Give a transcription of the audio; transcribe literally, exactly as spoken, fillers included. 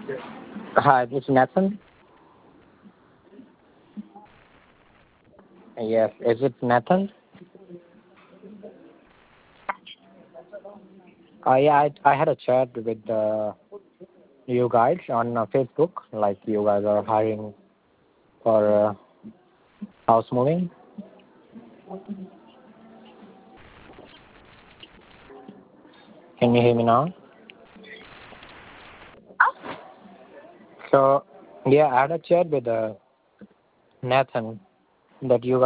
Hi, this is Nathan. Yes, is it Nathan? Uh, yeah, I, I had a chat with uh, you guys on uh, Facebook. Like you guys are hiring for uh, house moving. Can you hear me now? So yeah, I had a chat with uh, Nathan that you